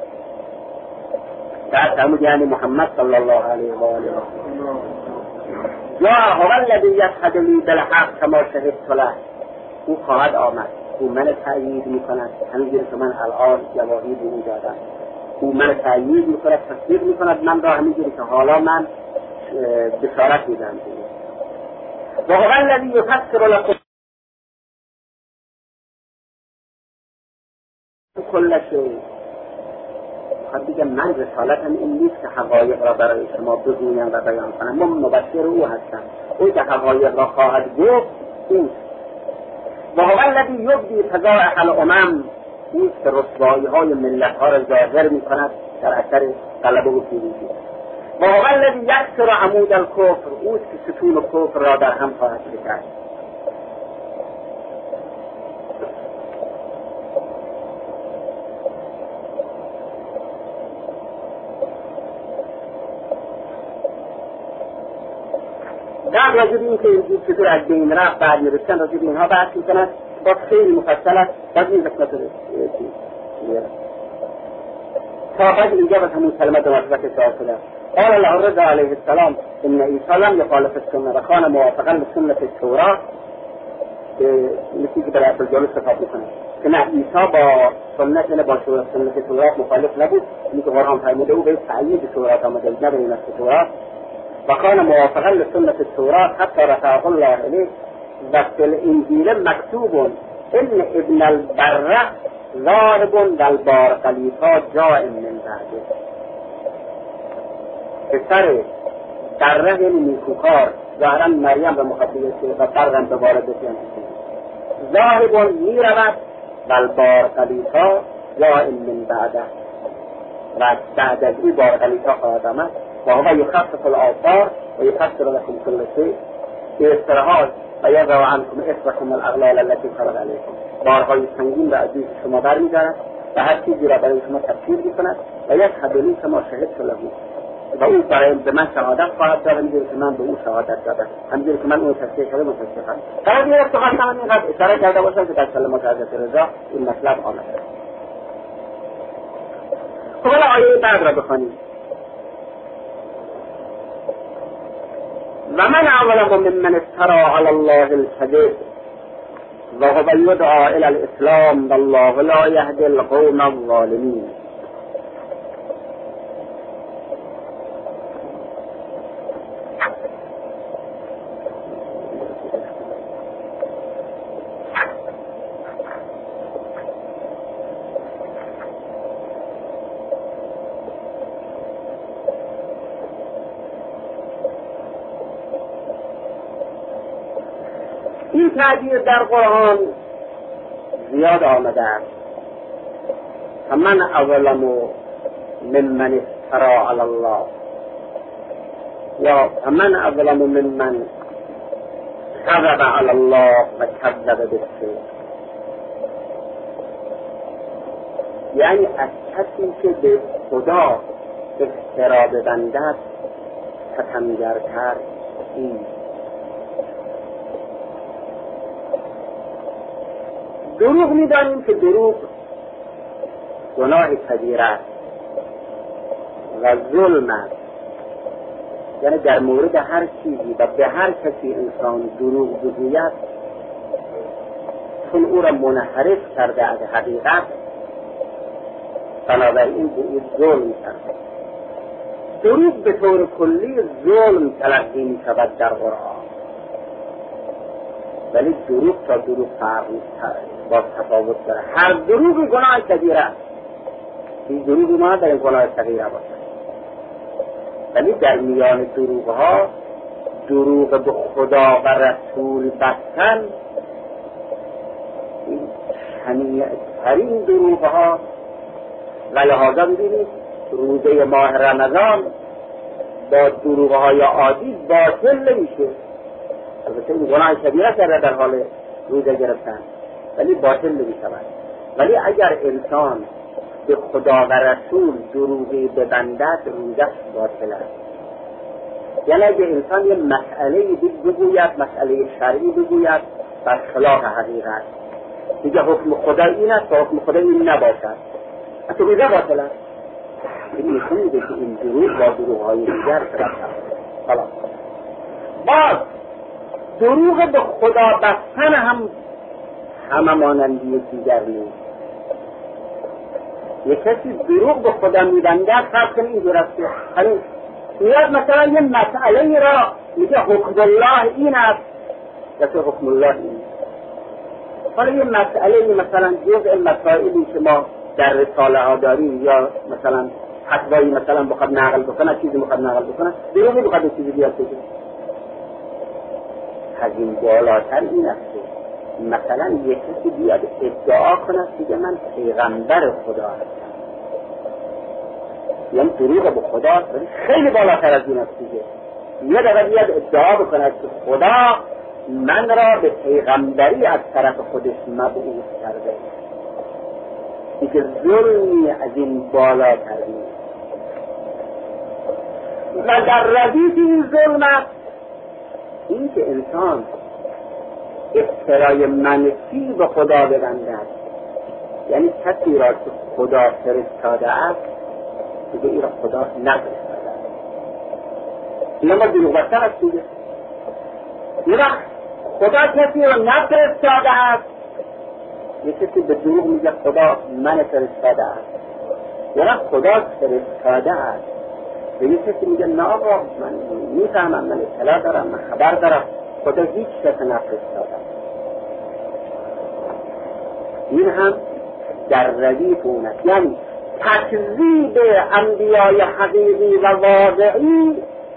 در فرمود یعنی محمد صلی الله علیه و آله یا هو الذی یشهد لی بالحق کما شهدت له، او خواهد آمد، او من تأیید میکند همینجوری که من الان گواهی به او دادم. او من تأیید میکند، تصدیق میکند من را همینجوری که حالا من بشارت میدم. و هو الذی یفسر لكم کل شیء. خب دیگه من رسالتم این نیست که حقایق را برای شما بگویم و بیان کنم، من مبشر او هستم. او که حقایق را خواهد گفت اوست. و هو الذی یبدی فضائح الامم، اوست که رسوایی های ملت ها را ظاهر می کند در اثر غلبه و پیروزی. و هو الذی یکسر عمود الکفر، اوست که ستون کفر را در هم خواهد شکست. در راجب این که این چطور از بین رفت بعد میرسن راجب اینها بحث میکنند با خیلی مفصل است. باز این قسمت تا بعد اینجا باز همون کلمه دو مرتبه اشاره شده. قال الله الرضا علیه السلام ان عیسی لم یخالف السنه و کان موافقا بسنت التوراة، مثل که در اصل جالب صفات میکنه که نه عیسی با سنت یعنی با سنت تورات مخالف نبود، اینکه قرآن فرموده او به تأیید تورات آمده نه به نسخ تورات. و کان موافقا لسنت التوراة حتی رفعه الله الیه. و فی الانجیل مکتوب ان ابن البره ضارب والبار خلیفا جاء من بعده. پسر بره یعنی نیکوکار، ظاهرا مریم به مخاطبه و برم به والدتیان ضارب میرود والبار خلیفا جاء من بعده، و بعد از این بار خلیفا خواهد آمد. و هو یخفف الآثار و یفسر لكم كل شيء به استراحات و یضع عنكم اصركم الاغلال التي فرض عليكم. بارهای سنگین را از دوش شما برمی‌دارد و هر چیزی را برای شما تفسیر می‌کند و یشهد لی کما شهدت له، و او برای به من شهادت خواهد داد همینجوری که من به او شهادت دادم، همینجوری که من اون تصدیق کرده متصدیق کردم. فقط این افتخار من اینقدر اشاره کرده باشم که در کلمات حضرت رضا این مطلب آمده. خب حالا آیه بعد را بخوانیم. و من اظلم ممن افترى علی الله الكذب و هو یدعا الی الاسلام والله لا یهدی القوم الظالمین. این تعبیر در قرآن زیاد آمده است. فمن اظلم ممن افترى علی الله یا فمن اظلم ممن کذب علی الله و کذب بالصدق. یعنی از کسی که به خدا افترا ببندد ستمگرتر این. دروغ می‌دانیم که دروغ گناه کبیره است و ظلم است. یعنی در مورد هر چیزی و به هر کسی انسان دروغ بگوید چون او را منحرف کرده از حقیقت، بنابراین به او ظلم کرده. دروغ به طور کلی ظلم تلقی می‌شود در قرآن، ولی دروغ تا دروغ فرق با تفاوت داره. هر دروغی گناه کبیره است. این دروغی ما در این گناه صغیره باشد، ولی در میان دروغ ها دروغ به خدا و رسول بستن این شنیع‌ترین دروغ ها. و لحاظا ببینید روزه ماه رمضان با دروغ های عادی باطل نمیشه. البته این گناه کبیره کرده در حال روزه گرفتن، ولی باطل نمیشود. ولی اگر انسان به خدا و رسول دروغی ببندد روزش باطل است. یعنی اگر انسان یه مسئله بگوید، مسئله شرعی بگوید بر خلاف حقیقت، دیگه حکم خدا این است و حکم خدا این نباشد، اصلا روزه باطل است. این نشون میده که این دروغ با دروغ‌های دیگر شده. خلاص باز دروغ به خدا بستن هم مانندی دیگر نیست. یک کسی دروغ به خدا می‌بنده فرض کنید اینجور است که میاد مثلا یه مسئله را میگه حکم الله این است یا حکم الله این. حالا یه مسئله مثلا جزء مسائلی که ما در رساله ها داریم یا مثلا فتوایی مثلا بخواد نقل بکنه، چیزی بخواد نقل بکنه، دروغی بخواد چیزی بیاد بگه. از این بالاتر این است که مثلا یک کسی بیاد ادعا کنه که من پیغمبر خدا هستم، یعنی دروغ به خدا ولی خیلی بالاتر از این است دیگه. یه دفعه بیاد ادعا بکنه که خدا من را به پیغمبری از طرف خودش مبعوث کرده. دیگه ظلمی از این بالاتر نیست. و در ردیف این ظلم است این که انسان افترای منفی به خدا ببندد، یعنی کسی را که خدا فرستاده است دیگه این را خدا نفرستاده است. این ما دروغ بستن است دیگه. یه وقت خدا کسی را نفرستاده است، یه کسی به دروغ میگه خدا من فرستاده است. یه وقت خدا فرستاده است به یه کسی میگه نه آقا من میفهمم، من اطلاع دارم، من خبر دارم، خدا هیچ کسی نفرستاده. این هم در ردیف اون است. یعنی تکذیب انبیای حقیقی و واقعی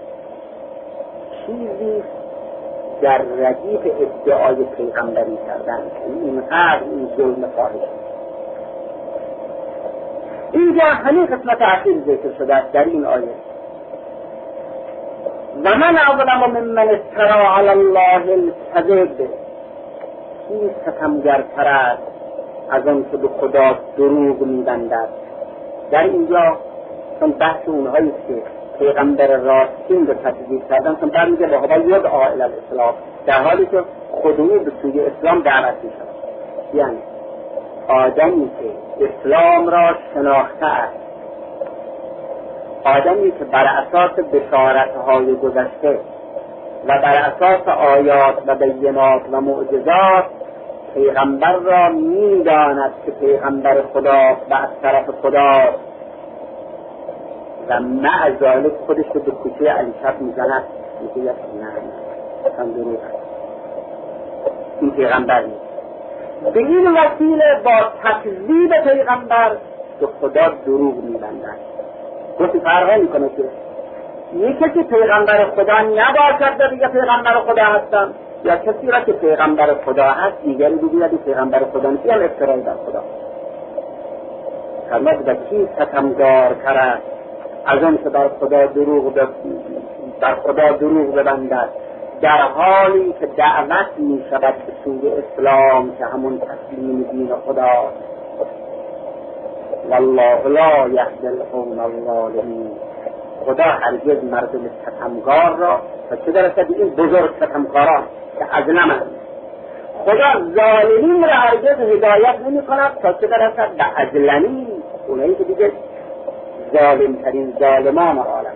چیزی در ردیف ادعای پیغمبری کردن. اینقدر این ظلم فاحش. اینجا همین قسمت اخیر ذکر شده است در این آیه. و من اظلم ممن افتری علی الله الکذب. این ستمگرتر است از آن که به خدا دروغ می‌بندد. در اینجا چون بحث اونهایی که پیغمبر راستین به تکذیب کردن، چون برمیگه به هوا یدعا الی الاسلام، در حالی که خودمون به سوی اسلام دعوت می‌شود. یعنی آدمی که اسلام را شناخته است، آدمی که بر اساس بشارت‌های گذشته و بر اساس آیات و بینات و معجزات پیغمبر را میداند که پیغمبر خدا و از طرف خدا و مع ذالک خودش رو به کوچه علی شب میزند، میگه نه هم دروغ است، این پیغمبر نیست. به این وسیله با تکذیب پیغمبر به خدا دروغ میبندند. گفتی فرقه میکنه که یکی که پیغمبر خدا نباشد و دیگه پیغمبر خدا هستن، یا کسی را که پیغمبر خدا هست دیگری بگوید پیغمبر خدا نیست، هم افترایی بر خدا. فرمود به کی ستمگار کرد از آن که بر خدا دروغ ببندد، در حالی که دعوت می شود به سوی اسلام که همون تسلیم دین خدا. والله لا یهدی القوم الظالمین. خدا هرگز مردم ستمگار را و چه درسته این بزرگ ستمگاران که ازلمه، خدا ظالمین را هرگز هدایت نمی کند تا چه درسته به ازلمی، اونایی که دیگه ظالمترین ظالمان عالم.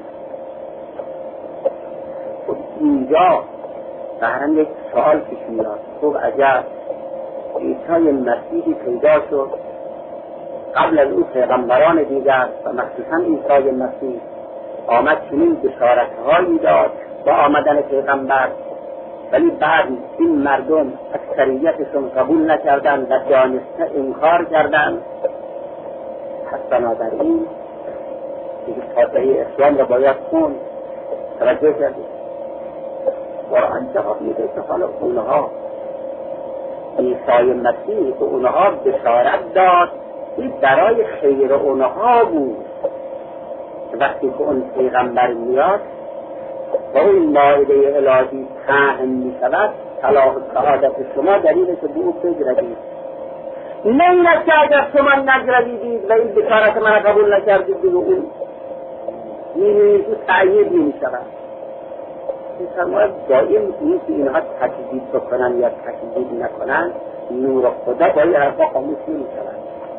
اینجا بهرم یک سوال پیش میاد، خوب عجب، عیسی مسیحی پیدا شد، قبل از او پیغمبران دیگر و مخصوصا عیسی مسیح آمد چنین بشارت‌هایی داد با آمدن پیغمبر، ولی بعد این مردم اکثریتشون قبول نکردند و دانسته انکار کردند. پس بنابراین دیگه فاتحه اسلام را باید خون. توجه کردید قرآن جواب میده که حالا اونها عیسی مسیح به اونها بشارت داد، این برای خیر اونها بود. وقتی که اون پیغمبر میاد و اون مائده الهی پهن می شود، صلاح و سعادت شما دلیل که به او بگردید، نه این است که اگر شما نگردیدید و این بشارت من قبول نکردید دیگه اون این تأیید نمی شود. این فرماید دائم نیست اینها تکذیب بکنن یا تکذیب نکنن، نور خدا با این حرفا خاموش نمی شود.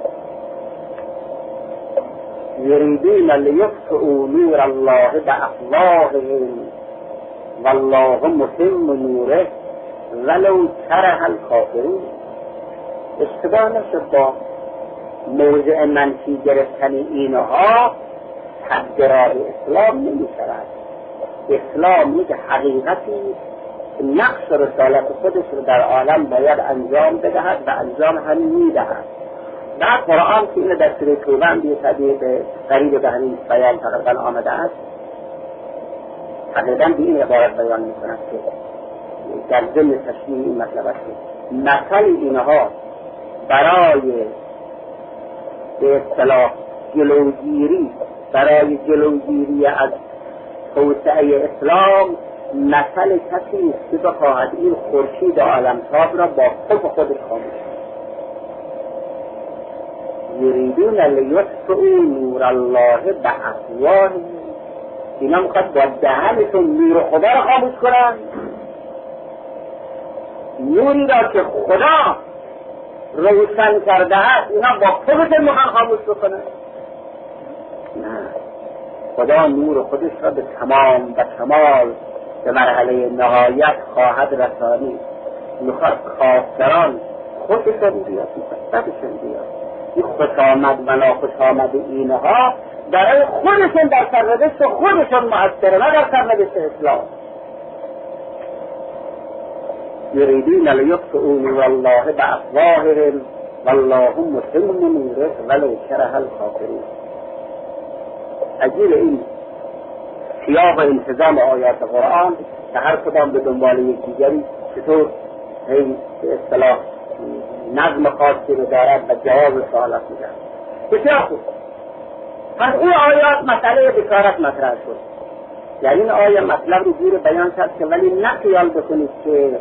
یریدون لیطفئوا نور الله بافواههم والله متم نوره ولو کره الکافرون. اشتباه نشد با موضع منفی گرفتن اینها تبدیل اسلام نمی شود. اسلام یک حقیقتی نقش رسالت خودش رو در عالم باید انجام بدهد و انجام هم می دهد. در قرآن که این در سوره توبه هم به قریب به همین بیان تقریبا آمده است، تقریبا به این عبارت بیان می کند که در ضمن تشریح این مطلب است که مثل اینها برای به اصطلاح جلوگیری از توسعه اسلام مثل کسی که بخواهد این خورشید عالمتاب را با خود خودش خاموش. یریدون لیطفئوا نور الله بافواههم. اینا میخواد با دهنشون نور خدا را خاموش کنن، نوری را که خدا روشن کرده است اینا با خودشون میخوان خاموش بکنن. نه، خدا نور خودش را به تمام و کمال به مرحله نهایت خواهد رسانید. میخواد کافران خودشون بیاد، میخواد بدشون بیاد. این خوش آمد و ناخوش آمد اینها برای خودشون در سرنوشت خودشون مؤثره، نه در سرنوشت اسلام. یریدون لیطفئوا نور الله بافواههم والله متم نوره ولو کره الکافرون. عجیب این سیاق و انتظام آیات قرآن که هر کدام به دنبال یکدیگری چطور این به اصطلاح نظم خاصی رو دارد و جواب سوالات میدن. بسیار خوب. پس این آیات مسئله بشارت مطرح شد. یعنی این آیه مطلب رو گیر بیان کرد که ولی نه خیال بکنید که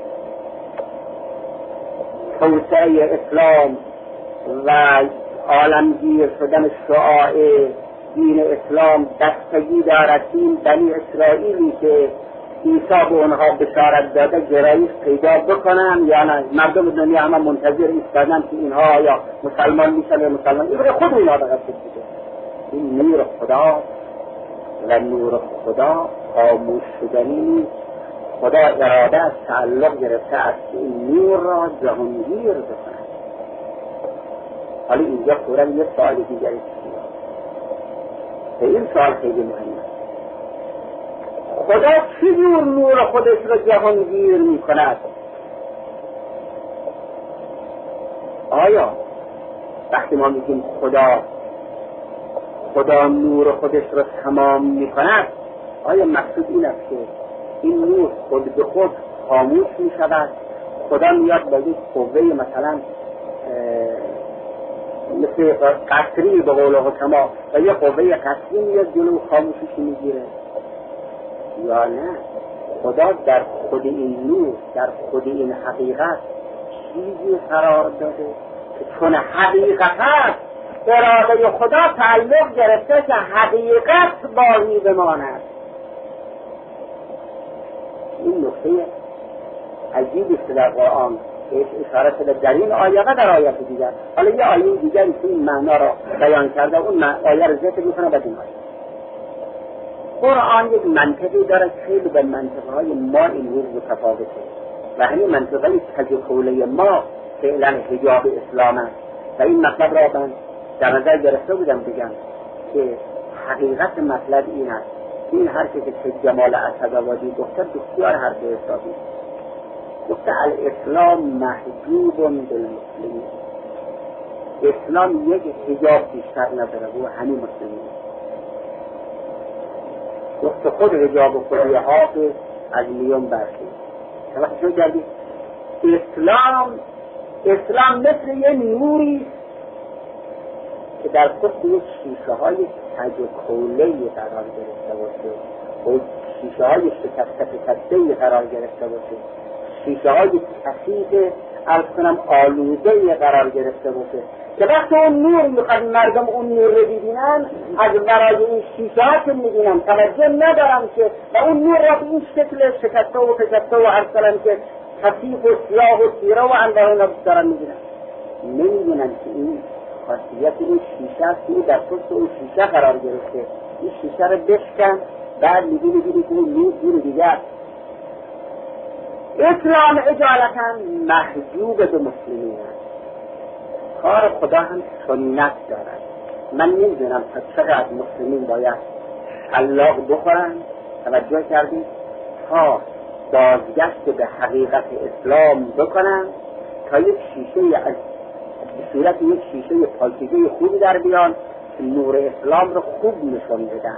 توسعه اسلام و عالمگیر شدن شعاع دین اسلام دستگی دارد. این بنی اسرائیلی که عیسی به اونها بشارت داده گرایش پیدا بکنن یا نه، مردم دنیا همه منتظر ایستادن که اینها یا مسلمان میشن یا مسلمان. این برای خود اینها دقیق بکنید. این نور خدا و نور خدا خاموش شدنی نیست. خدا اراده از تعلق گرفته است که این نور را جهانگیر بکند. حالا اینجا فوراً یه سوال دیگری به این سوال خیلی مهمه. خدا چجور نور خودش را جهانگیر میکند؟ آیا وقتی ما میگیم خدا نور خودش را تمام میکند، آیا مقصود این است که این نور خود به خود خاموش میشود؟ خدا میاد با یک قوه مثلا مثل قصری به قول حکما و یک قوه قصری میاد جلو خاموشش میگیره؟ یا نه، خدا در خود این نور، در خود این حقیقت چیزی قرار داده که چون حقیقت هست اراده خدا تعلق گرفته که حقیقت باقی بماند. این نکته عجیبی است در قرآن که اشاره شده در این آیه و در آیه دیگر. حالا یه آیه دیگری که این معنا را بیان کرده، اون آیه رو ذکر میکنه بعد این آیه. قرآن یک منطقی داره خیلی به منطقهای ما این روز متفاوته و همین منطقه تجربه ما فعلا حجاب اسلام است و این مطلب را من در نظر گرفته بودم بگم که حقیقت مطلب این است. این حرفی که جمال اسدآبادی گفته بسیار حرف حسابی. گفته الاسلام محجوب بالمسلمین. اسلام یک حجاب بیشتر نداره و همین مسلمین. گفته خود حجاب و خودی حافظ از میون برخید. توجه کردید؟ اسلام مثل یه نوری که در پشت یک شیشه های کج و کوله‌ای قرار گرفته باشه و شیشه های شکسته قرار گرفته باشه، شیشه های کثیف آلوده قرار گرفته باشه که وقتی اون نور میخواد مردم اون نور رو ببینن از برای این شیشه ها که میبینن توجه ندارم که و اون نور را به این شکل شکسته و فشکسته و که کثیف و سیاه و تیره و اندرون دارن میبینن، نمیبینن که این خاصیت این شیشه است که در پشت اون شیشه قرار گرفته. این شیشه رو بشکن بعد میبینی که اون نور دور دیگر. اسلام اجالتا محجوب به مسلمین است. کار خدا هم سنت دارد. من نمیدونم تا چقدر مسلمین باید شلاق بخورن، توجه کردید، تا بازگشت به حقیقت اسلام بکنن تا یک شیشه از صورت یک شیشه پاکیزه خوبی در بیان که نور اسلام رو خوب نشون بدن.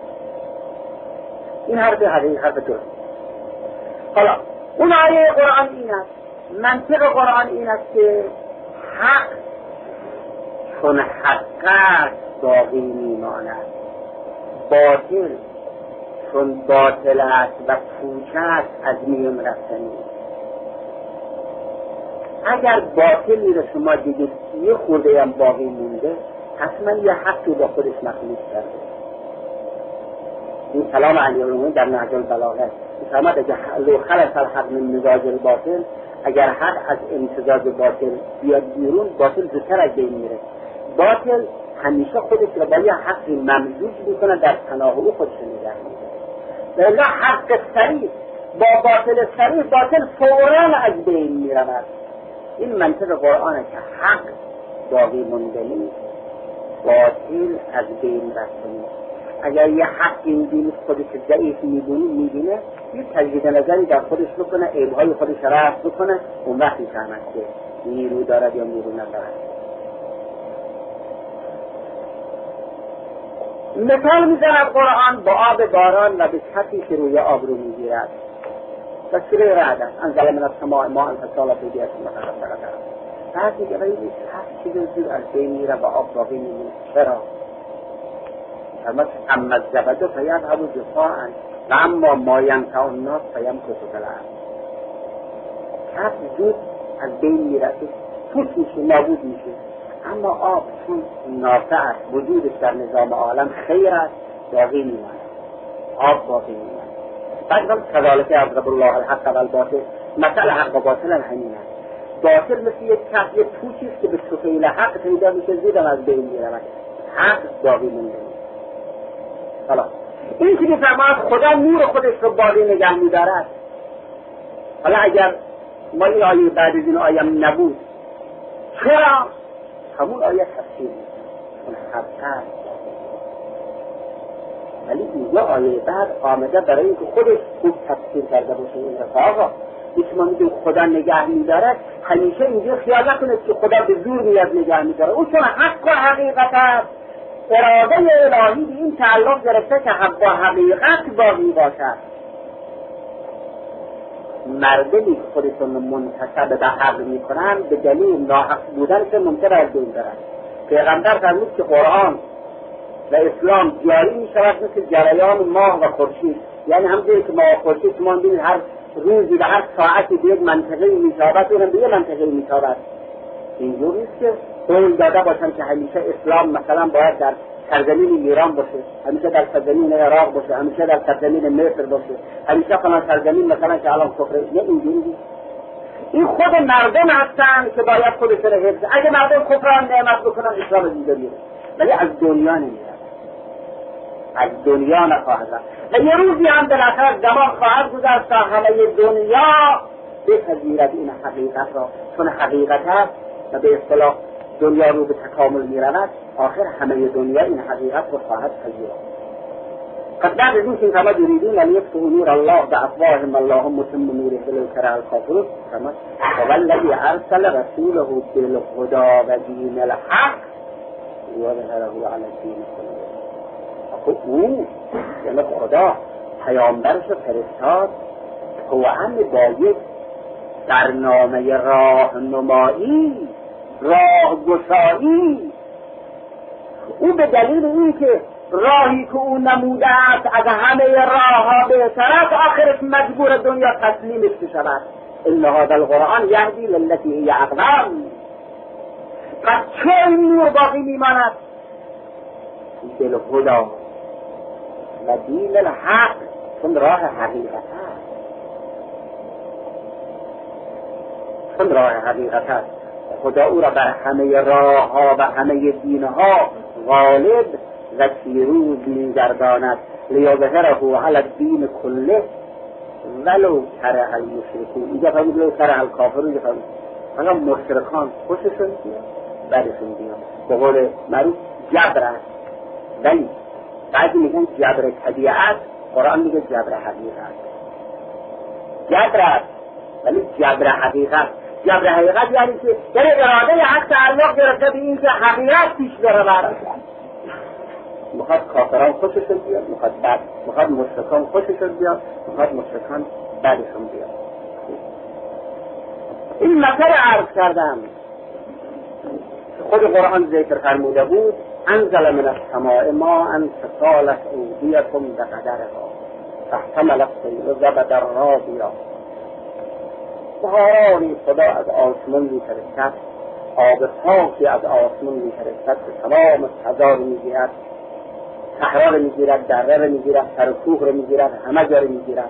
این حرف حقیقت درست. حالا اون آیه قرآن این است، منطق قرآن این است که حق چون حقیقت باقی میماند، باطل چون باطل است و پوچ است از میون رفتنی. اگر باطلی رو شما دیدید یه خورده هم باقی مونده، حتما یه حقی با خودش مخلوط کرده. این کلام علیه در نهج البلاغه فرمود اگر لو خلص الحق من مزاج الباطل، اگر حق از امتزاج باطل بیاد بیرون، باطل زودتر از بین میره. باطل همیشه خودش رو با یه حقی ممزوج میکنه، در تناهی خودش نگه میده. ولی حق صریح با باطل صریح، باطل فوراً از بین میرود. این منطق قرآنه که حق باقی مونده نیست، باطل از بین رفته نیست. اگر یه حقی میبینید خودش ضعیف میبینه، یه تجدید نظری در خودش بکنه، عیبهای خودش رفع بکنه، اون وقت میفهمد که نیرو دارد یا نیرو ندارد. مثال میزند قرآن با آب باران و به کسی که روی آب رو میگیرد. و سوره رعد انزل من السماء ماء فسال به اسم متقطع. بعد میگه این هر چیز زیر از بین میره و آب باقی میمونه. چرا؟ اما الزبد فیذهب جفاء و اما ما ینفع الناس فیمکث فی الارض. کف زود از بین میره، پوچ میشه، نابود میشه. اما آب چون نافع است، وجودش در نظام عالم خیر است، باقی میمونه. آب باقی میمونه. بعد کذالک یضرب الله الحق والباطل، مثل حق و باطل همین است. باطل مثل یک کف، یک پوچی است که به سفیل حق پیدا میشه، زیدم از بین میرود. حق باقی مونده. حالا این که میفرماید خدا نور خودش رو باقی نگه میدارد، حالا اگر ما این آیه بعد از این آیه نبود، چرا؟ همون آیه تفسیر اون حقیقت. ولی اینجا آیه بعد آمده برای اینکه خودش خوب تفسیر کرده باشه این رفاقا. یکی ما میگیم خدا نگه میداره، همیشه اینجا خیال نکنید که خدا به زور میاد نگه میداره. او چون حق و حقیقت است، اراده الهی به این تعلق گرفته که حق و حقیقت باقی باشد. مردمی که خودشون منتسب به حق میکنن به دلیل ناحق بودن که ممکن از دین برن. پیغمبر فرمود که قرآن و اسلام جاری میشود مثل جریان ماه و خورشید. یعنی همونجوری که ماه و خورشید شما ببینید هر روزی و هر ساعتی به یک منطقه میتابد، اونم به یک منطقه میتابد. اینجور نیست که قول داده باشن که همیشه اسلام مثلا باید در سرزمین ایران باشه، همیشه در سرزمین عراق باشه، همیشه در سرزمین مصر باشه، همیشه فلان سرزمین مثلا که الان کفر. نه اینجوری نیست. این خود مردم هستن که باید خودشون رو حفظ. اگه مردم کفر نعمت بکنن اسلام دیگه میره، ولی از دنیا نمیره، از دنیا نخواهد رفت. و یه روزی هم بالاخره زمان خواهد گذشت تا همه دنیا بپذیرد این حقیقت را، چون حقیقت هست و به اصطلاح دنیا رو به تکامل میرود. آخر همه دنیا این حقیقت رو خواهد پذیرد. پس بعد از این که کما یریدون ان یطفئوا نور الله بافواههم والله متم نوره ولو کره الکافرون، والذی ارسل رسوله بالهدی و دین الحق لیظهره علی الدین کله. او یعنی خدا پیامبرش فرستاد توأم با یک برنامه راهنمایی، راهگشایی. او به دلیل این که راهی که او نموده است از همه راهها بهتر است، آخرش مجبور دنیا تسلیمش بشود. ان هذا القرآن یهدی للتی هی اقوم. پس چه این نور باقی میماند؟ بالهدی و دین الحق، چون راه حقیقت است، چون راه حقیقت است. خدا او را بر همه راه ها و همه دین ها غالب و پیروز می‌گرداند. لیظهره علی الدین کله ولو کره المشرکون. اینجا فرمود لو کره الکافرون، اینجا فرمود حالا مشرکان خوششون بیاد بعدشون بیاد. به قول معروف جبر است. ولی بعضی میگن جبر طبیعت، قرآن میگه جبر حقیقت. جبر است ولی جبر حقیقت. جبر حقیقت یعنی که در اراده حق تعلق گرفته به این که حقیقت پیش برود. میخواد کافران خوششون بیاد، میخواد مشرکان خوششون بیاد، میخواد مشرکان بعدشون بیاد. این مثل عرض کردم خود قرآن ذکر فرموده بود انزل من السماء ماء فسالت اودیة بقدرها فاحتمل السیل زبدا رابیا. بهارانی خدا از آسمان میفرستد، آب پاکی از آسمان میفرستد که تمام فضا رو میگیرد، صحرا رو میگیرد، دره رو میگیرد، سر کوه رو میگیرد، همه جا رو میگیرد.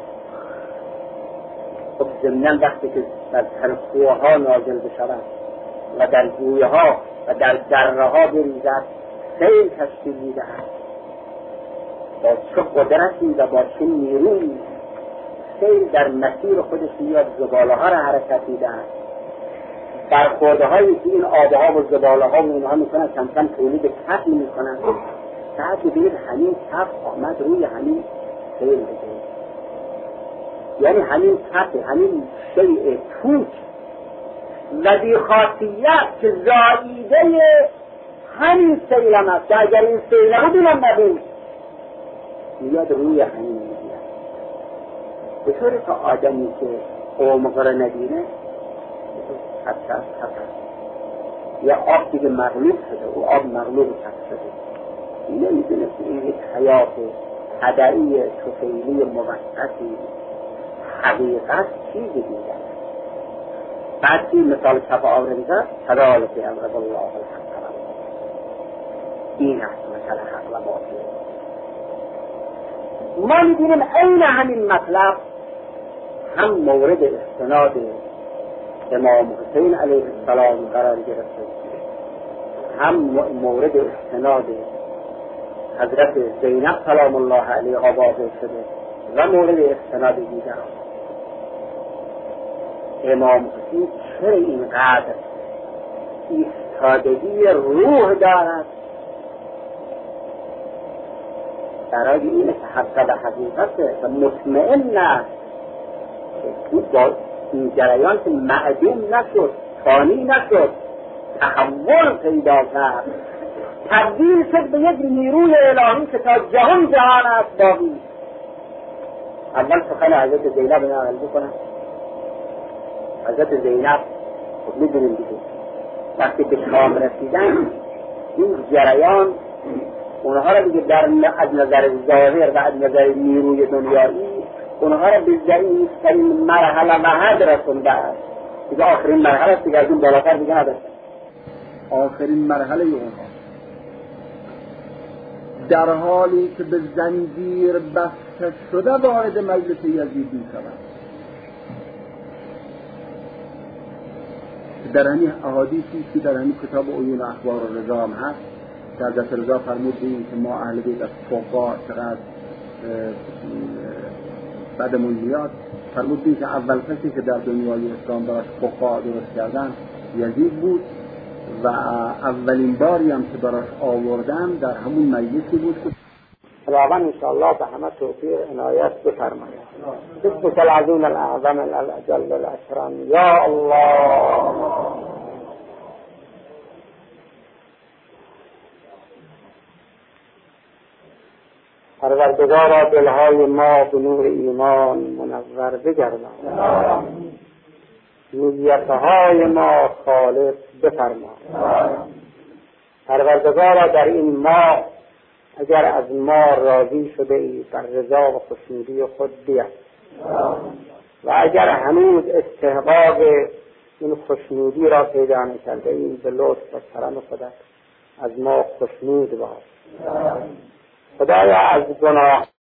خب ضمناً وقتی که در سر کوه ها نازل بشود و در جویه ها و در دره ها بریزد، سیل تشکیل میدهد. با چه قدرتی و با چه نیرویی سیل در مسیر خودش میاد، زباله ها را حرکت میدهد. برخورده هایی که این آبه ها و زباله ها و اونها میکنن کم کم تولید کف میکنن. ساعت ببینید همین کف آمد روی همین سیل بگید، یعنی همین کف، همین شیء پوچ و بی خاصیت که زاییده همین سیل هم هست که اگر این سیل نبود هم نبود میاد روی همین میگیرد. به طوری که آدمی که قومقه را ندینه حتی یا آب دیگه مغلوب شده، او آب مغلوب شده، نمیدونه که این یک حیات طبعی طفیلی موقتی حقیقت چیزی دیگه. بعد این مثال کف آب رو میزد کذالک یضرب الله الحق. این است مثل حق و باطل. ما می‌بینیم عین همین مطلب هم مورد استناد امام حسین علیه السلام قرار گرفته، هم مورد استناد حضرت زینب سلام الله علیها واضح شده و مورد استناد دیگران. امام حسین چرا اینقدر ایستادگی روح دارد برای اینه که حق به حقیقته و مطمئن است که با این جریان که معدوم نشد، فانی نشد، تحول پیدا کرد، تبدیل شد به یک نیروی الهی که تا جهان است باقی. اول سخن حضرت زینب نقل بکنم. حضرت زینب خب میدونیم دیگه وقتی به شام رسیدن این جریان اونها را دیگه از نظر ظاهر و از نظر نیروی دنیایی اونها را به ضعیفترین مرحله و حد رسونده است. دیگه آخرین مرحله است دیگه، از اون بالاتر دیگه نداشتن. آخرین مرحله اونها در حالی که به زنجیر بسته شده وارد مجلس یزید می‌شوند. در همین احادیثی که در همین کتاب عیون اخبار رضا هم هست در حضرت رضا فرمود که ما اهل بیت از فقها چقدر بعدمون میاد. فرمود که اول کسی که در دنیای اسلام براش فقها درست کردن یزید بود و اولین باری هم که براش آوردن در همون مجلسی بود که خداوند انشاءالله به همه توفیق عنایت بفرماید. بسم العظیم الاعظم الاجل الاکرم یا الله. پروردگارا دلهای ما به نور ایمان منور بگردان، نیتهای ما خالص بفرما. پروردگارا در این ماه اگر از ما راضی شده ای بر رضا و خوشنودی خود بیاد و اگر هنوز استحقاق این خوشنودی را پیدا نکرده ای به لطف و کرم خودت از ما خوشنود باش. خدایا از گناه